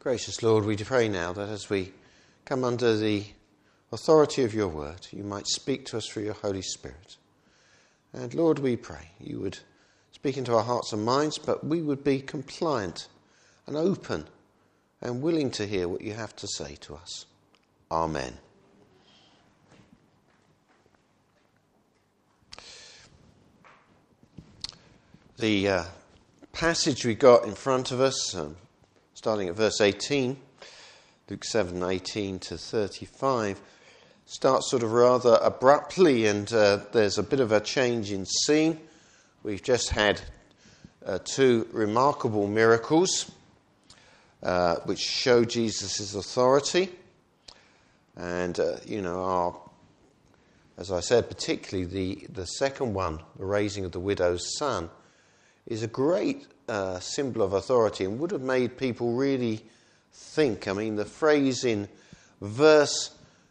Gracious Lord, we pray now that as we come under the authority of your word, you might speak to us through your Holy Spirit. And Lord, we pray you would speak into our hearts and minds, but we would be compliant and open and willing to hear what you have to say to us. Amen. The passage we got in front of us, starting at verse 18, Luke 7:18 to 35, starts sort of rather abruptly, and there's a bit of a change in scene. We've just had two remarkable miracles which show Jesus' authority. And, as I said, particularly the second one, the raising of the widow's son, is a great symbol of authority and would have made people really think. I mean, the phrase in verse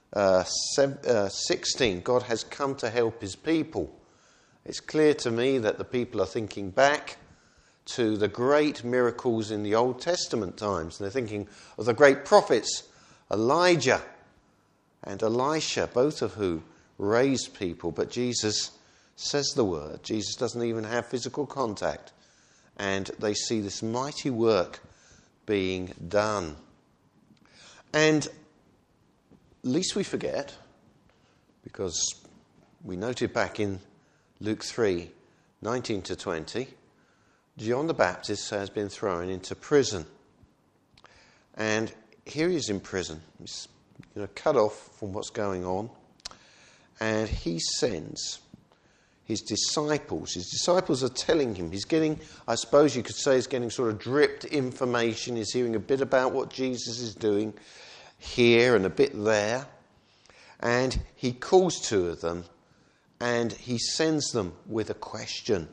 16, God has come to help his people. It's clear to me that the people are thinking back to the great miracles in the Old Testament times. They're thinking of the great prophets, Elijah and Elisha, both of who raised people. But Jesus says the word. Jesus doesn't even have physical contact. And they see this mighty work being done. And lest we forget, because we noted back in Luke 3:19 to 20, John the Baptist has been thrown into prison. And here he is in prison. He's cut off from what's going on. And he sends his disciples. His disciples are telling him. He's getting, I suppose you could say, he's getting sort of dripped information. He's hearing a bit about what Jesus is doing here and a bit there. And he calls two of them and he sends them with a question.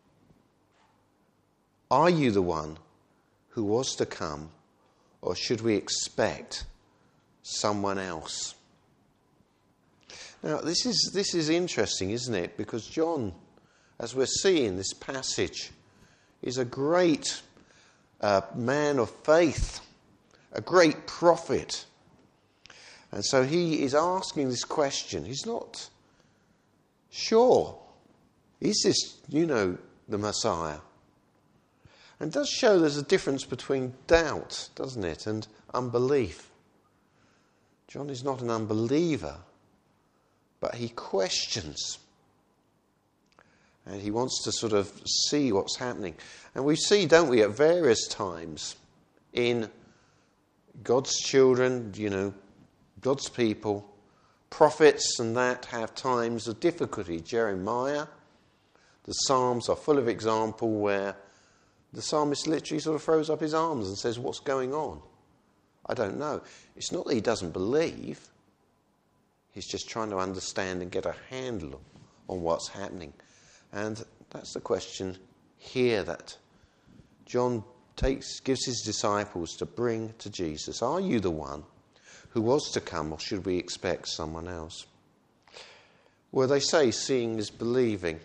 Are you the one who was to come, or should we expect someone else? Now, this is interesting, isn't it? Because John, as we're seeing this passage, is a great man of faith, a great prophet. And so he is asking this question. He's not sure. Is this, the Messiah? And it does show there's a difference between doubt, doesn't it, and unbelief. John is not an unbeliever, but he questions. And he wants to sort of see what's happening. And we see, don't we, at various times in God's children, God's people, prophets and that have times of difficulty. Jeremiah, the Psalms are full of example where the psalmist literally sort of throws up his arms and says, what's going on? I don't know. It's not that he doesn't believe. He's just trying to understand and get a handle on what's happening. And that's the question here that John gives his disciples to bring to Jesus. Are you the one who was to come, or should we expect someone else? Well, they say seeing is believing.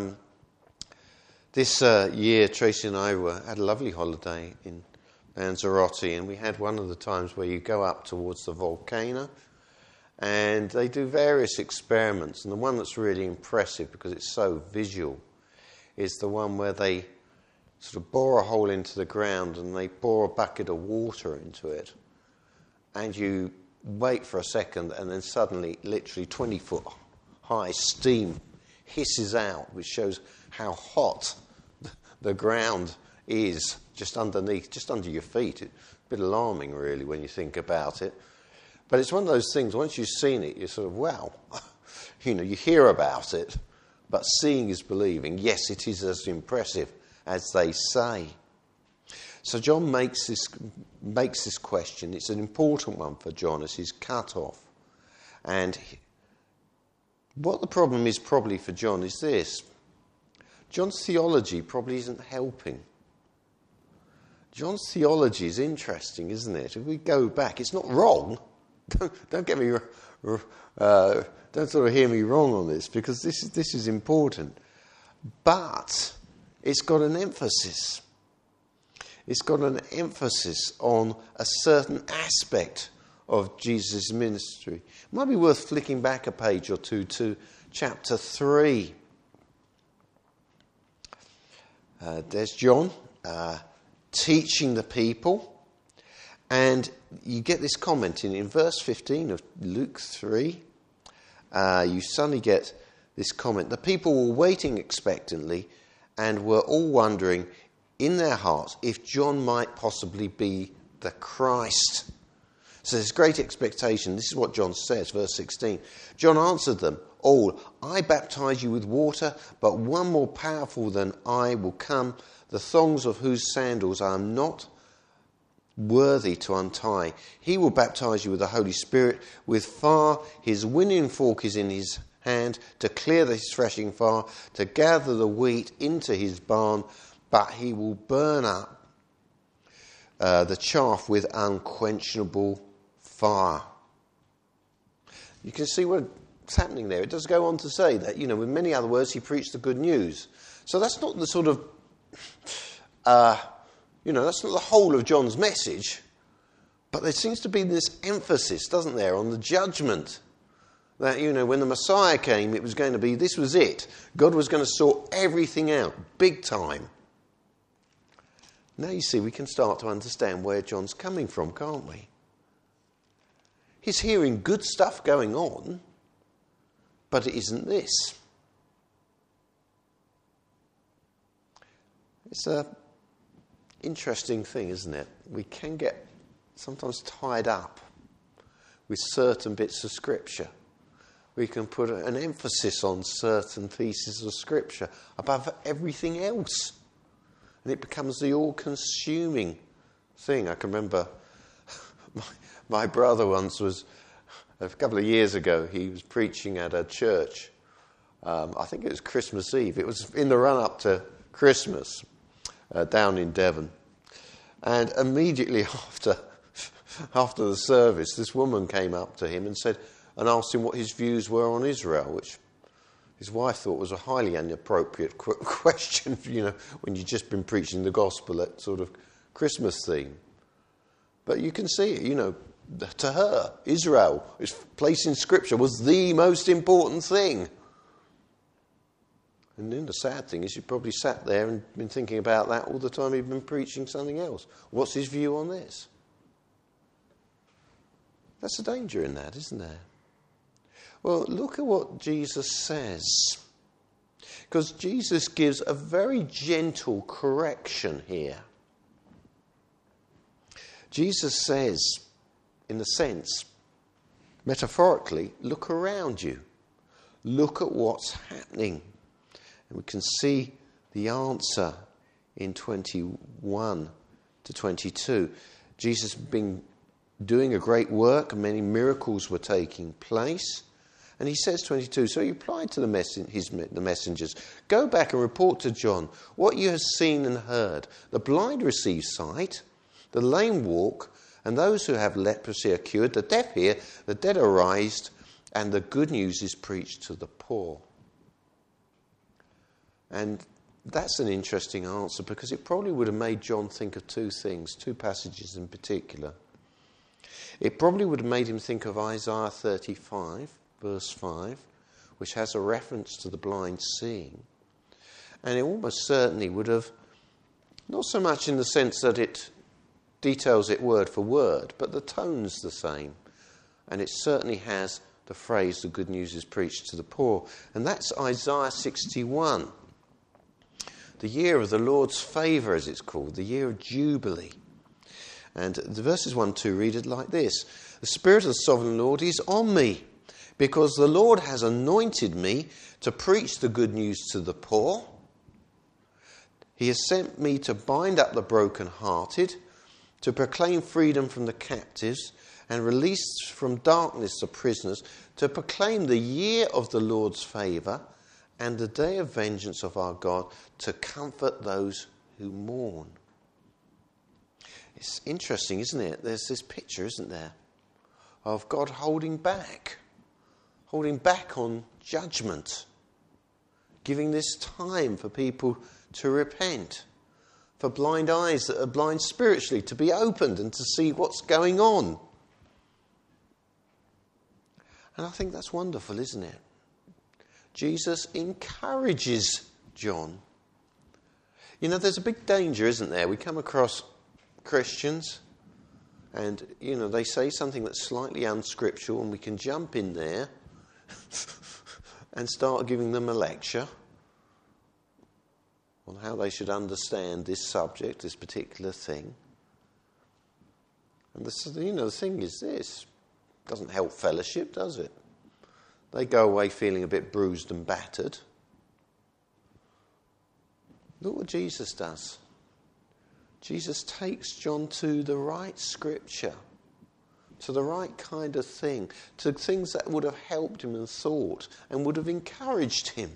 This year, Tracy and I had a lovely holiday in Lanzarote, and we had one of the times where you go up towards the volcano, and they do various experiments. And the one that's really impressive, because it's so visual, is the one where they sort of bore a hole into the ground and they pour a bucket of water into it. And you wait for a second, and then suddenly, literally 20-foot high steam hisses out, which shows how hot the ground is just underneath, just under your feet. It's a bit alarming, really, when you think about it. But it's one of those things, once you've seen it, you're sort of, wow. You hear about it, but seeing is believing. Yes, it is as impressive as they say. So John makes this question. It's an important one for John as he's cut off. And what the problem is probably for John is this. John's theology probably isn't helping. John's theology is interesting, isn't it? If we go back, it's not wrong. Don't get me, don't sort of hear me wrong on this, because this is important. But it's got an emphasis. It's got an emphasis on a certain aspect of Jesus' ministry. It might be worth flicking back a page or two to chapter 3. There's John teaching the people, and you get this comment in verse 15 of Luke 3. You suddenly get this comment. The people were waiting expectantly and were all wondering in their hearts if John might possibly be the Christ. So there's great expectation. This is what John says, verse 16. John answered them all, I baptize you with water, but one more powerful than I will come, the thongs of whose sandals I am not worthy to untie. He will baptize you with the Holy Spirit, with fire. His winnowing fork is in his hand to clear his threshing floor, to gather the wheat into his barn, but he will burn up the chaff with unquenchable fire. You can see what's happening there. It does go on to say that, with many other words, he preached the good news. So that's not the sort of, that's not the whole of John's message, but there seems to be this emphasis, doesn't there, on the judgment. That, when the Messiah came, it was going to be, this was it. God was going to sort everything out, big time. Now you see, we can start to understand where John's coming from, can't we? He's hearing good stuff going on, but it isn't this. It's an interesting thing, isn't it? We can get sometimes tied up with certain bits of Scripture. We can put an emphasis on certain pieces of Scripture above everything else. And it becomes the all-consuming thing. I can remember my brother once was, a couple of years ago, he was preaching at a church. I think it was Christmas Eve. It was in the run-up to Christmas down in Devon. And immediately after the service, this woman came up to him and asked him what his views were on Israel, which his wife thought was a highly inappropriate question, when you've just been preaching the gospel at sort of Christmas theme. But you can see it, to her, Israel, its place in Scripture, was the most important thing. And then the sad thing is you probably sat there and been thinking about that all the time you've been preaching something else. What's his view on this? That's a danger in that, isn't there? Well, look at what Jesus says. Because Jesus gives a very gentle correction here. Jesus says, in a sense, metaphorically, look around you. Look at what's happening. And we can see the answer in 21 to 22. Jesus had been doing a great work, and many miracles were taking place. And he says, 22, so he replied to the messengers, go back and report to John what you have seen and heard. The blind receive sight, the lame walk, and those who have leprosy are cured, the deaf hear, the dead are raised, and the good news is preached to the poor. And that's an interesting answer, because it probably would have made John think of two things, two passages in particular. It probably would have made him think of Isaiah 35, verse 5, which has a reference to the blind seeing. And it almost certainly would have, not so much in the sense that it details it word for word, but the tone's the same. And it certainly has the phrase, the good news is preached to the poor. And that's Isaiah 61. The year of the Lord's favour, as it's called, the year of Jubilee. And the verses 1 and 2 read it like this. The Spirit of the Sovereign Lord is on me, because the Lord has anointed me to preach the good news to the poor. He has sent me to bind up the brokenhearted, to proclaim freedom from the captives, and release from darkness the prisoners, to proclaim the year of the Lord's favour, and the day of vengeance of our God, to comfort those who mourn. It's interesting, isn't it? There's this picture, isn't there, of God holding back on judgment, giving this time for people to repent. for blind eyes that are blind spiritually to be opened and to see what's going on. And I think that's wonderful, isn't it? Jesus encourages John. You know, there's a big danger, isn't there? We come across Christians and, you know, they say something that's slightly unscriptural and we can jump in there and start giving them a lecture on how they should understand this subject, this particular thing. And the thing is this. It doesn't help fellowship, does it? They go away feeling a bit bruised and battered. Look what Jesus does. Jesus takes John to the right scripture, to the right kind of thing, to things that would have helped him in thought and would have encouraged him.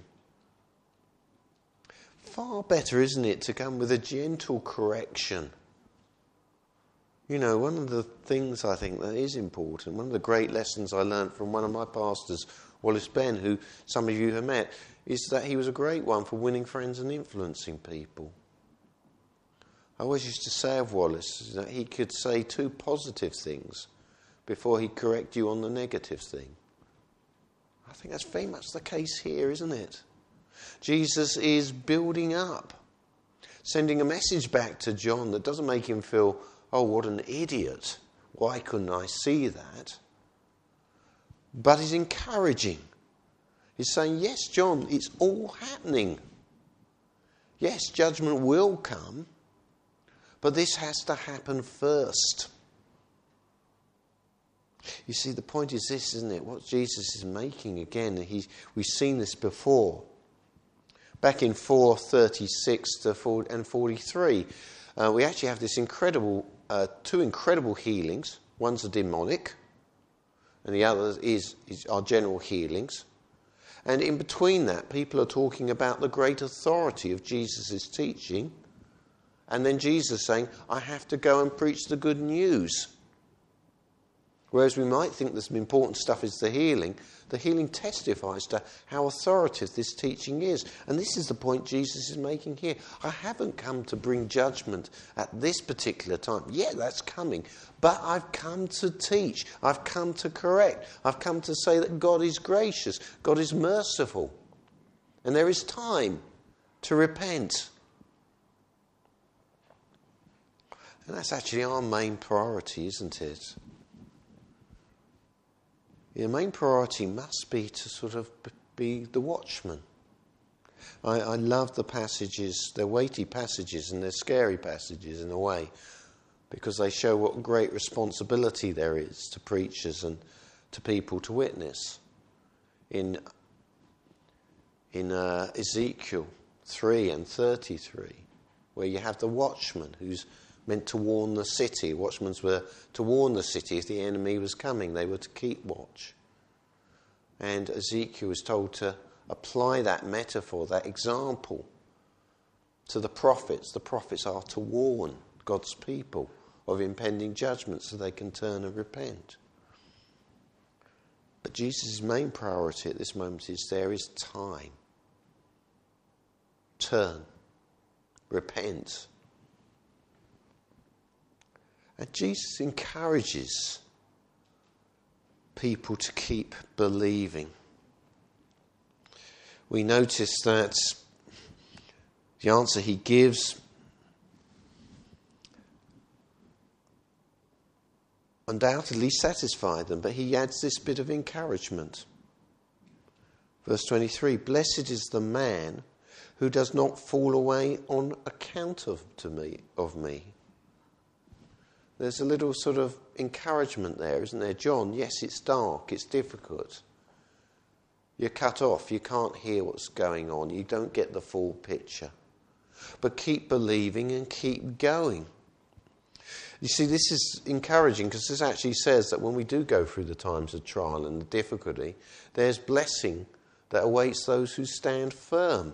Far better, isn't it, to come with a gentle correction. You know, one of the things I think that is important, one of the great lessons I learned from one of my pastors, Wallace Ben, who some of you have met, is that he was a great one for winning friends and influencing people. I always used to say of Wallace that he could say 2 positive things before he'd correct you on the negative thing. I think that's very much the case here, isn't it? Jesus is building up, sending a message back to John that doesn't make him feel, oh, what an idiot. Why couldn't I see that? But he's encouraging. He's saying, yes, John, it's all happening. Yes, judgment will come, but this has to happen first. You see, the point is this, isn't it? What Jesus is making again, we've seen this before. Back in 4:36 and 43, we actually have this incredible, 2 incredible healings. One's a demonic, and the other is our general healings. And in between that, people are talking about the great authority of Jesus' teaching. And then Jesus saying, I have to go and preach the good news. Whereas we might think the important stuff is the healing testifies to how authoritative this teaching is. And this is the point Jesus is making here. I haven't come to bring judgment at this particular time. Yeah, that's coming. But I've come to teach. I've come to correct. I've come to say that God is gracious. God is merciful. And there is time to repent. And that's actually our main priority, isn't it? The main priority must be to sort of be the watchman. I love the passages, they're weighty passages and they're scary passages in a way, because they show what great responsibility there is to preachers and to people to witness. In Ezekiel 3 and 33, where you have the watchman who's meant to warn the city. Watchmen were to warn the city if the enemy was coming. They were to keep watch. And Ezekiel was told to apply that metaphor, that example, to the prophets. The prophets are to warn God's people of impending judgment so they can turn and repent. But Jesus' main priority at this moment is there is time. Turn. Repent. And Jesus encourages people to keep believing. We notice that the answer he gives undoubtedly satisfied them, but he adds this bit of encouragement. Verse 23, blessed is the man who does not fall away on account of me. There's a little sort of encouragement there, isn't there? John, yes, it's dark, it's difficult. You're cut off, you can't hear what's going on, you don't get the full picture. But keep believing and keep going. You see, this is encouraging because this actually says that when we do go through the times of trial and the difficulty, there's blessing that awaits those who stand firm.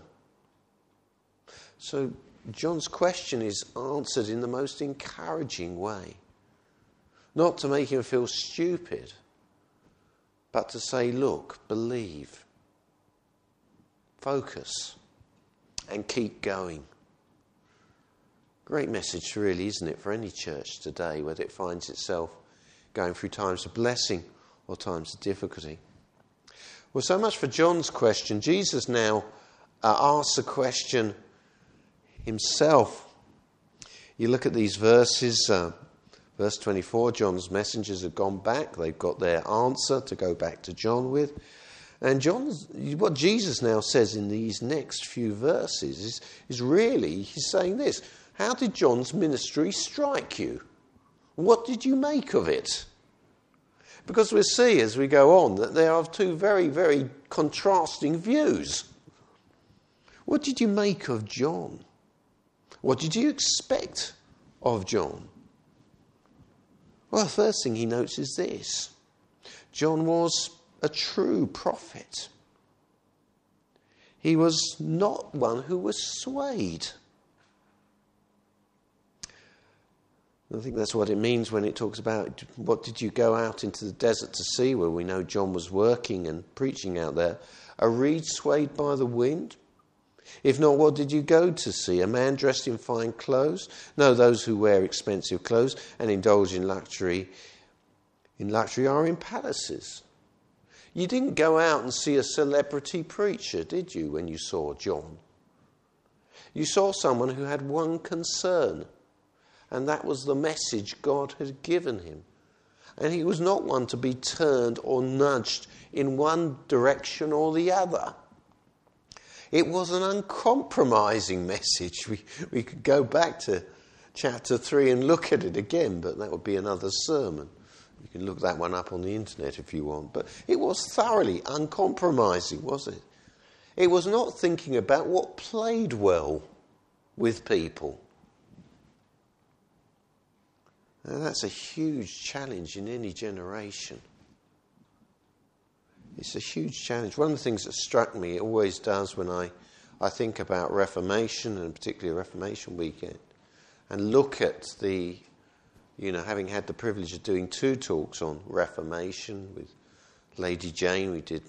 So John's question is answered in the most encouraging way. Not to make him feel stupid, but to say, look, believe, focus, and keep going. Great message, really, isn't it, for any church today, whether it finds itself going through times of blessing or times of difficulty. Well, so much for John's question. Jesus now asks a question himself. You look at these verses, verse 24, John's messengers have gone back. They've got their answer to go back to John with. And what Jesus now says in these next few verses is really, he's saying this: how did John's ministry strike you? What did you make of it? Because we'll see as we go on that there are two very, very contrasting views. What did you make of John? What did you expect of John? Well, the first thing he notes is this: John was a true prophet. He was not one who was swayed. I think that's what it means when it talks about what did you go out into the desert to see, where we know John was working and preaching out there. A reed swayed by the wind? If not, what did you go to see? A man dressed in fine clothes? No, those who wear expensive clothes and indulge in luxury are in palaces. You didn't go out and see a celebrity preacher, did you, when you saw John? You saw someone who had one concern, and that was the message God had given him. And he was not one to be turned or nudged in one direction or the other. It was an uncompromising message. We could go back to chapter 3 and look at it again, but that would be another sermon. You can look that one up on the internet if you want. But it was thoroughly uncompromising, was it? It was not thinking about what played well with people. Now, that's a huge challenge in any generation. It's a huge challenge. One of the things that struck me, it always does when I think about Reformation, and particularly Reformation weekend, and look at the, having had the privilege of doing 2 talks on Reformation with Lady Jane, we did,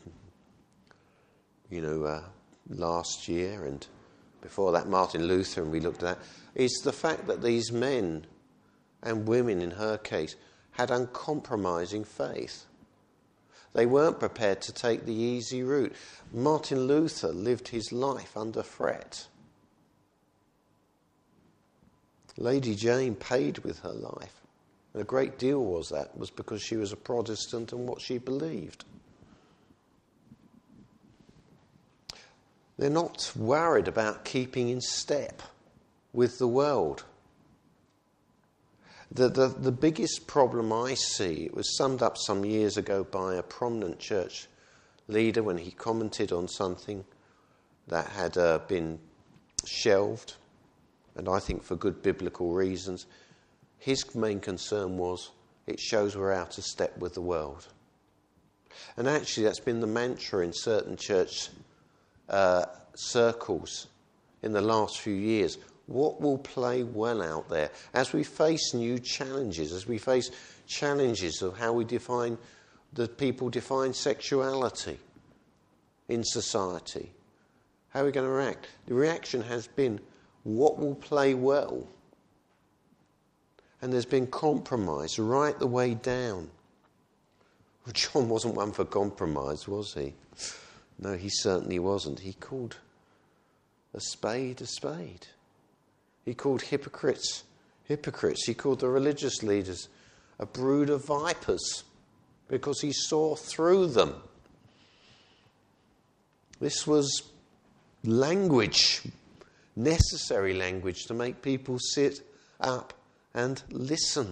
last year, and before that Martin Luther, and we looked at that, is the fact that these men and women, in her case, had uncompromising faith. They weren't prepared to take the easy route. Martin Luther lived his life under threat. Lady Jane paid with her life. And a great deal was because she was a Protestant and what she believed. They're not worried about keeping in step with the world. The biggest problem I see, it was summed up some years ago by a prominent church leader when he commented on something that had been shelved, and I think for good biblical reasons. His main concern was it shows we're out of step with the world. And actually that's been the mantra in certain church circles in the last few years. What will play well out there as we face new challenges, as we face challenges of how people define sexuality in society? How are we going to react? The reaction has been, what will play well? And there's been compromise right the way down. Well, John wasn't one for compromise, was he? No, he certainly wasn't. He called a spade a spade. He called hypocrites hypocrites. He called the religious leaders a brood of vipers because he saw through them. This was language, necessary language to make people sit up and listen.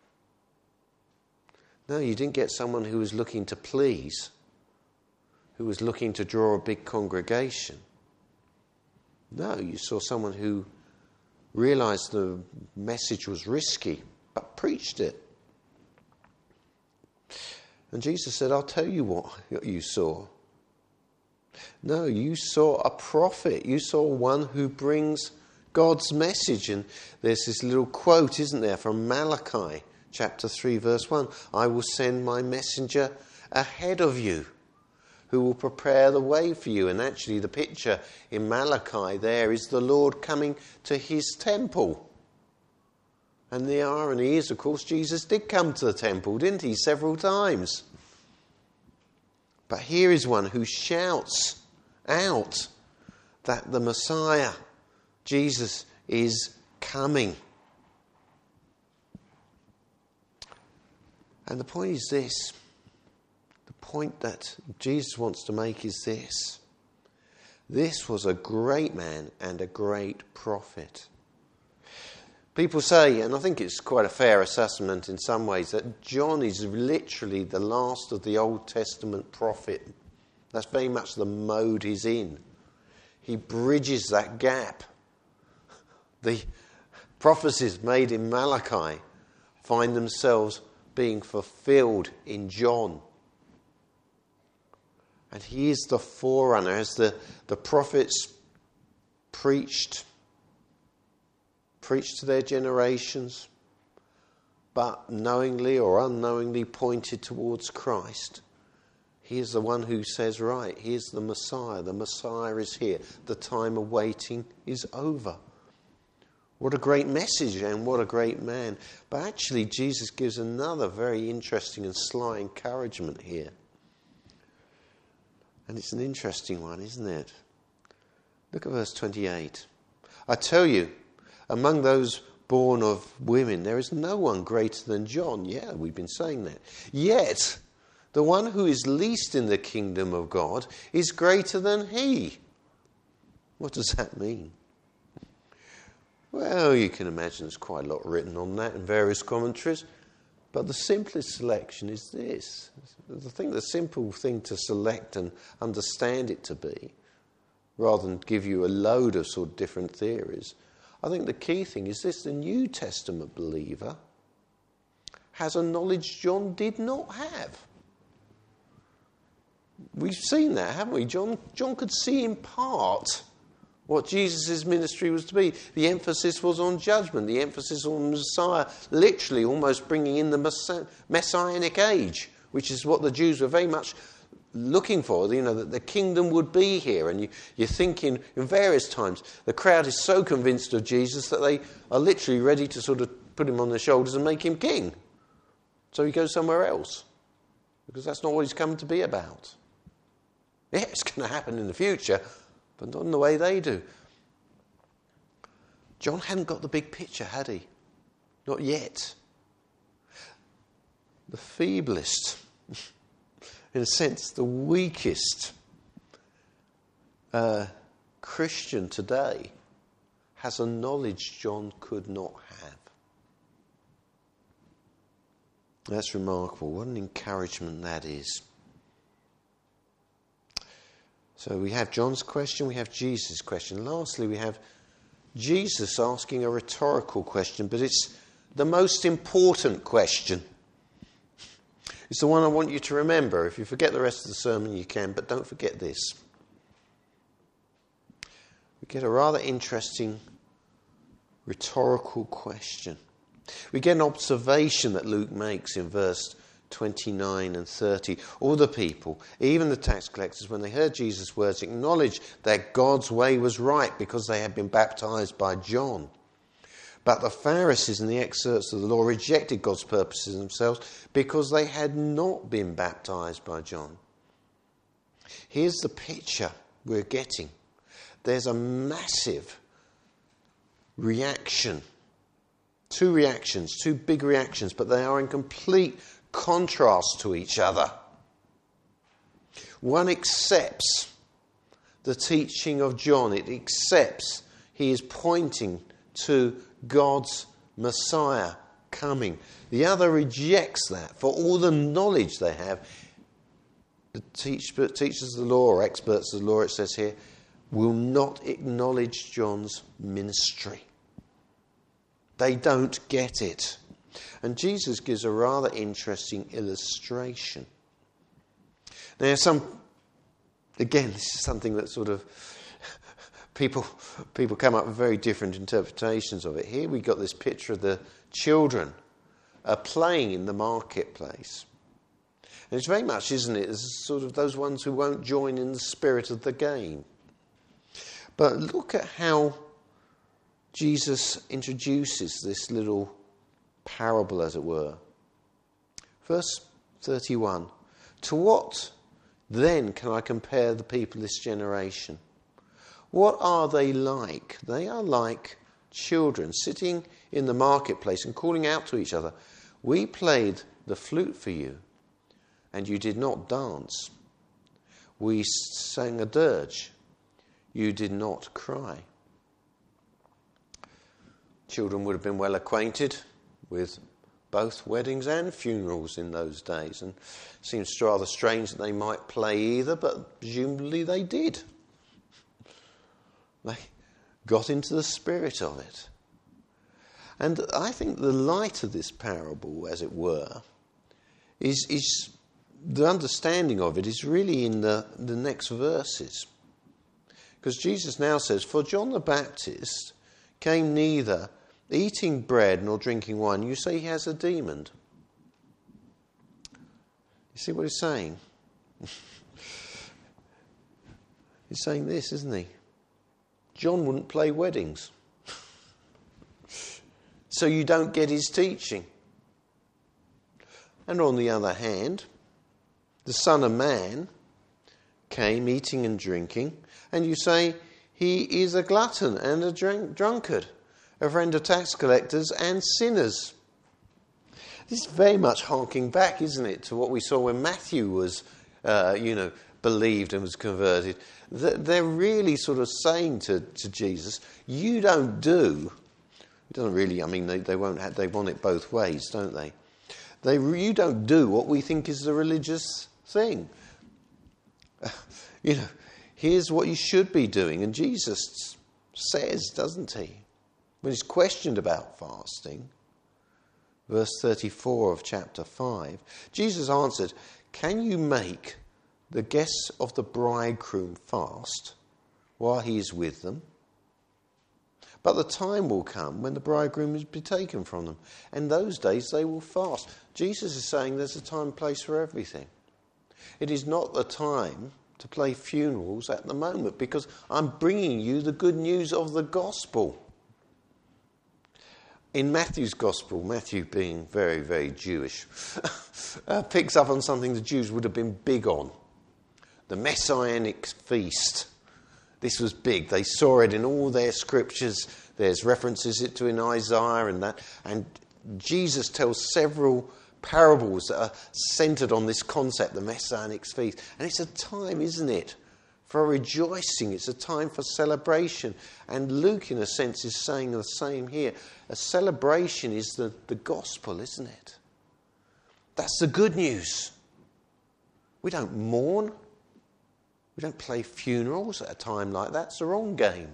No, you didn't get someone who was looking to please, who was looking to draw a big congregation. No, you saw someone who realized the message was risky, but preached it. And Jesus said, I'll tell you what you saw. No, you saw a prophet. You saw one who brings God's message. And there's this little quote, isn't there, from Malachi chapter 3, verse 1. I will send my messenger ahead of you, who will prepare the way for you. And actually the picture in Malachi there is the Lord coming to his temple. And the irony is, of course, Jesus did come to the temple, didn't he? Several times. But here is one who shouts out that the Messiah, Jesus, is coming. And the point is this. The point that Jesus wants to make is this. This was a great man and a great prophet. People say, and I think it's quite a fair assessment in some ways, that John is literally the last of the Old Testament prophet. That's very much the mode he's in. He bridges that gap. The prophecies made in Malachi find themselves being fulfilled in John. And he is the forerunner, as the prophets preached to their generations, but knowingly or unknowingly pointed towards Christ. He is the one who says, right, here's the Messiah. The Messiah is here. The time of waiting is over. What a great message and what a great man. But actually, Jesus gives another very interesting and sly encouragement here. And it's an interesting one, isn't it? Look at verse 28. I tell you, among those born of women, there is no one greater than John. Yeah, we've been saying that. Yet, the one who is least in the kingdom of God is greater than he. What does that mean? Well, you can imagine there's quite a lot written on that in various commentaries. But the simplest selection is this. The simple thing to select and understand it to be, rather than give you a load of sort of different theories. I think the key thing is this: the New Testament believer has a knowledge John did not have. We've seen that, haven't we? John could see in part what Jesus' ministry was to be. The emphasis was on judgment. The emphasis on Messiah, literally almost bringing in the Messianic age, which is what the Jews were very much looking for, that the kingdom would be here. And you're thinking in various times, the crowd is so convinced of Jesus that they are literally ready to sort of put him on their shoulders and make him king. So he goes somewhere else, because that's not what he's come to be about. Yeah, it's going to happen in the future, but not in the way they do. John hadn't got the big picture, had he? Not yet. The feeblest, in a sense, the weakest Christian today has a knowledge John could not have. That's remarkable. What an encouragement that is. So we have John's question, we have Jesus' question. Lastly, we have Jesus asking a rhetorical question, but it's the most important question. It's the one I want you to remember. If you forget the rest of the sermon, you can, but don't forget this. We get a rather interesting rhetorical question. We get an observation that Luke makes in verse 29 and 30. All the people, even the tax collectors, when they heard Jesus' words, acknowledged that God's way was right because they had been baptized by John. But the Pharisees and the experts of the law rejected God's purposes themselves because they had not been baptized by John. Here's the picture we're getting. There's a massive reaction. Two reactions, two big reactions, but they are in complete contrast to each other. One accepts the teaching of John. It accepts he is pointing to God's Messiah coming. The other rejects that for all the knowledge they have. The teachers of the law, or experts of the law, it says here, will not acknowledge John's ministry. They don't get it. And Jesus gives a rather interesting illustration. Now, again, this is something that sort of people come up with very different interpretations of it. Here we got this picture of the children playing in the marketplace. And it's very much, isn't it, as sort of those ones who won't join in the spirit of the game. But look at how Jesus introduces this little parable, as it were. Verse 31. To what then can I compare the people of this generation? What are they like? They are like children sitting in the marketplace and calling out to each other, we played the flute for you, and you did not dance. We sang a dirge, you did not cry. Children would have been well acquainted with both weddings and funerals in those days, and it seems rather strange that they might play either, but presumably they did. They got into the spirit of it. And I think the light of this parable, as it were, is the understanding of it is really in the next verses. Because Jesus now says, for John the Baptist came neither eating bread nor drinking wine. You say he has a demon. You see what he's saying? He's saying this, isn't he? John wouldn't play weddings. So you don't get his teaching. And on the other hand, the Son of Man came eating and drinking, and you say he is a glutton and a drunkard, a friend of tax collectors and sinners. This is very much harking back, isn't it, to what we saw when Matthew was, believed and was converted. They're really sort of saying to Jesus, you don't do. It doesn't really. I mean, they won't have. They want it both ways, don't they? You don't do what we think is the religious thing. Here's what you should be doing, and Jesus says, doesn't he? When he's questioned about fasting, verse 34 of chapter 5, Jesus answered, can you make the guests of the bridegroom fast while he is with them? But the time will come when the bridegroom is be taken from them, and those days they will fast. Jesus is saying there's a time and place for everything. It is not the time to play funerals at the moment, because I'm bringing you the good news of the gospel. In Matthew's gospel, Matthew being very, very Jewish, picks up on something the Jews would have been big on. The Messianic feast. This was big. They saw it in all their scriptures. There's references to it in Isaiah and that. And Jesus tells several parables that are centered on this concept, the Messianic feast. And it's a time, isn't it, for rejoicing. It's a time for celebration. And Luke, in a sense, is saying the same here. A celebration is the gospel, isn't it? That's the good news. We don't mourn. We don't play funerals at a time like that. It's the wrong game.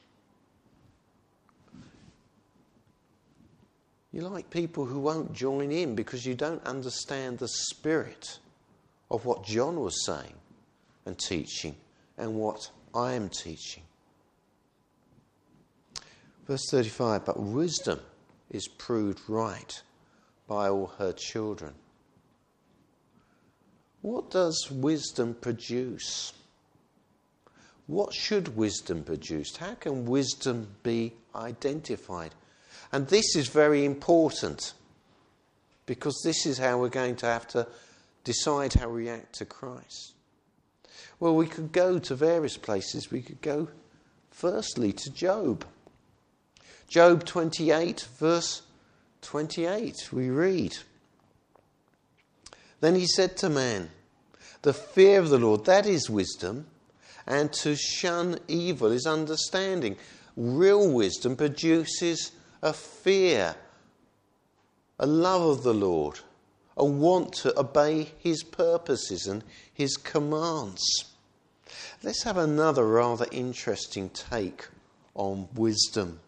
You like people who won't join in because you don't understand the spirit of what John was saying and teaching and what I am teaching. Verse 35, but wisdom is proved right by all her children. What does wisdom produce? What should wisdom produce? How can wisdom be identified? And this is very important, because this is how we're going to have to decide how we react to Christ. Well, we could go to various places. We could go firstly to Job. Job 28, verse 28, we read, then he said to man, the fear of the Lord, that is wisdom, and to shun evil is understanding. Real wisdom produces a fear, a love of the Lord, a want to obey his purposes and his commands. Let's have another rather interesting take on wisdom.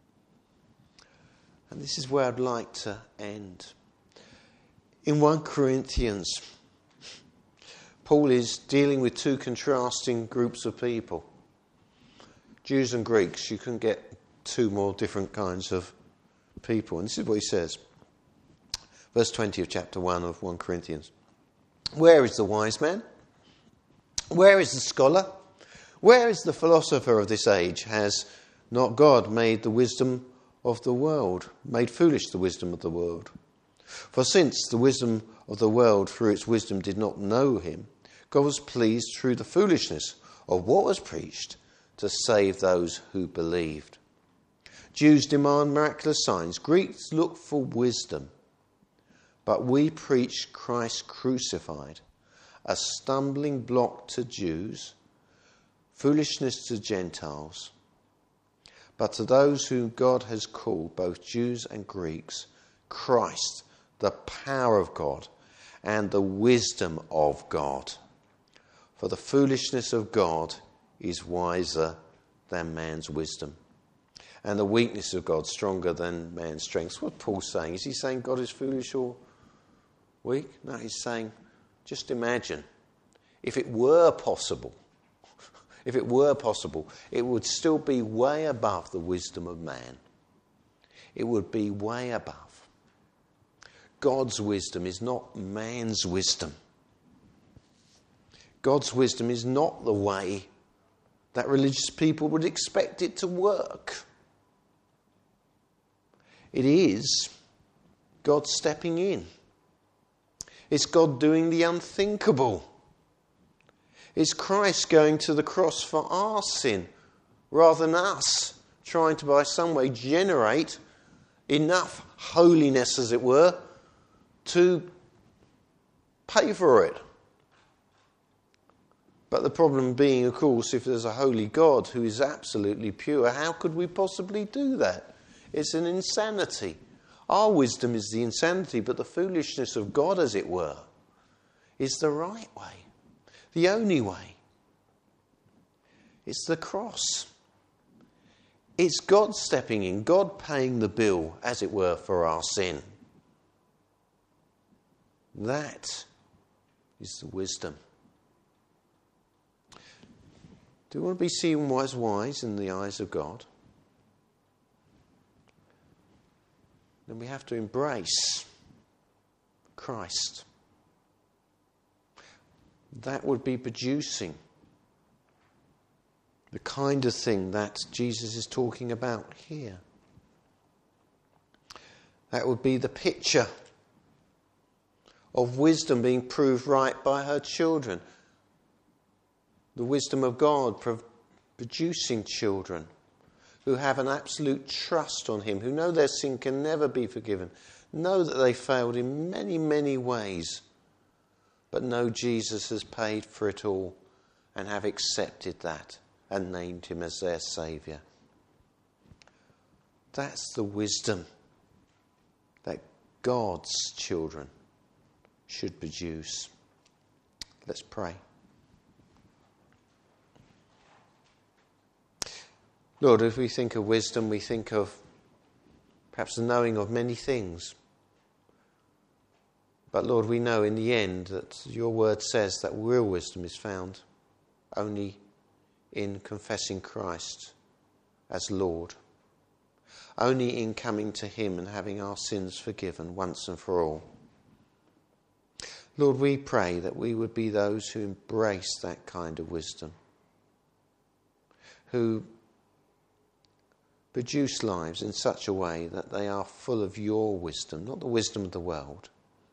And this is where I'd like to end. In 1 Corinthians, Paul is dealing with two contrasting groups of people. Jews and Greeks. You can get two more different kinds of people. And this is what he says. Verse 20 of chapter 1 of 1 Corinthians. Where is the wise man? Where is the scholar? Where is the philosopher of this age? Has not God made the wisdom of the world, made foolish the wisdom of the world. For since the wisdom of the world through its wisdom did not know him, God was pleased through the foolishness of what was preached to save those who believed. Jews demand miraculous signs, Greeks look for wisdom, but we preach Christ crucified, a stumbling block to Jews, foolishness to Gentiles. But to those whom God has called, both Jews and Greeks, Christ, the power of God and the wisdom of God. For the foolishness of God is wiser than man's wisdom, and the weakness of God stronger than man's strength. What's Paul saying? Is he saying God is foolish or weak? No, he's saying, just imagine, if it were possible, it would still be way above the wisdom of man. It would be way above. God's wisdom is not man's wisdom. God's wisdom is not the way that religious people would expect it to work. It is God stepping in. It's God doing the unthinkable. It's Christ going to the cross for our sin, rather than us trying to by some way generate enough holiness, as it were, to pay for it. But the problem being, of course, if there's a holy God who is absolutely pure, how could we possibly do that? It's an insanity. Our wisdom is the insanity, but the foolishness of God, as it were, is the right way. The only way. It's the cross. It's God stepping in, God paying the bill, as it were, for our sin. That is the wisdom. Do we want to be seen as wise in the eyes of God? Then we have to embrace Christ. That would be producing the kind of thing that Jesus is talking about here. That would be the picture of wisdom being proved right by her children. The wisdom of God producing children who have an absolute trust on him, who know their sin can never be forgiven, know that they failed in many, many ways, but know Jesus has paid for it all and have accepted that and named him as their Saviour. That's the wisdom that God's children should produce. Let's pray. Lord, if we think of wisdom, we think of perhaps the knowing of many things. But Lord, we know in the end that your word says that real wisdom is found only in confessing Christ as Lord. Only in coming to him and having our sins forgiven once and for all. Lord, we pray that we would be those who embrace that kind of wisdom, who produce lives in such a way that they are full of your wisdom, not the wisdom of the world,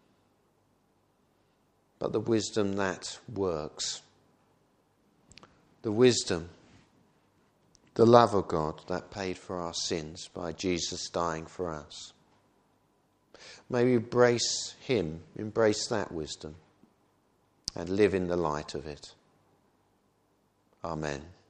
but the wisdom that works. The wisdom, the love of God that paid for our sins by Jesus dying for us. May we embrace him, embrace that wisdom, and live in the light of it. Amen.